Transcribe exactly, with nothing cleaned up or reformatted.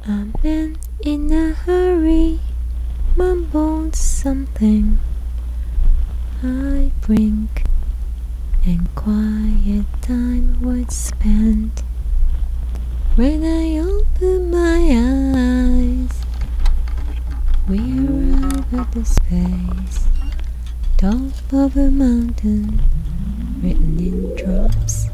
A man in a hurry mumbled something. I drink and quiet time was spent. When I opened my eyes, we arrived at the space, top of a mountain, written in drops.